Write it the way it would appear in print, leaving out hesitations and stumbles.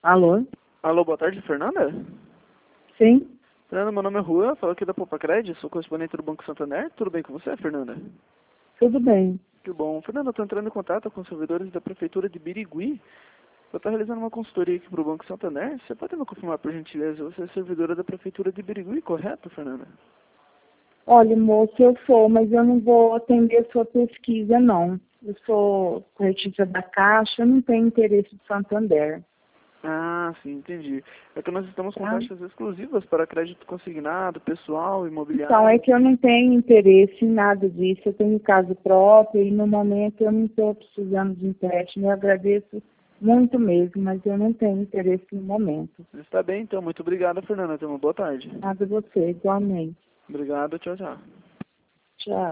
Alô? Alô, boa tarde, Fernanda? Sim? Fernanda, meu nome é Juan, falo aqui da Popacred, sou correspondente do Banco Santander. Tudo bem com você, Fernanda? Tudo bem. Que bom. Fernanda, eu estou entrando em contato com os servidores da Prefeitura de Birigui. Eu estou realizando uma consultoria aqui para o Banco Santander. Você pode me confirmar, por gentileza, você é servidora da Prefeitura de Birigui, correto, Fernanda? Olha, moço, eu sou, mas eu não vou atender a sua pesquisa, não. Eu sou corretista da Caixa, eu não tenho interesse de Santander. Ah, sim, entendi. É que nós estamos com Tá? taxas exclusivas para crédito consignado, pessoal, Então, é imobiliário. que eu não tenho interesse em nada disso. Eu tenho casa própria e, no momento, eu não estou precisando de empréstimo. Eu agradeço muito mesmo, mas eu não tenho interesse no momento. Está bem, então. Muito obrigado, Fernanda. Tenha uma boa tarde. Nada a você, igualmente. Obrigado, tchau, tchau. Tchau.